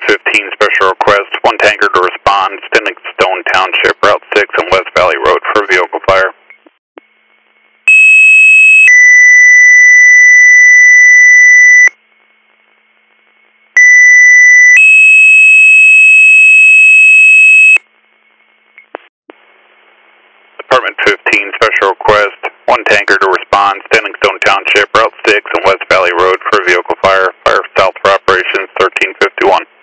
15, special request, one tanker to respond, Standing Stone Township, Route 6 and West Valley Road for vehicle fire. Department 15, special request, one tanker to respond, Standing Stone Township, Route 6 and West Valley Road for vehicle fire. Fire south for operations 1351.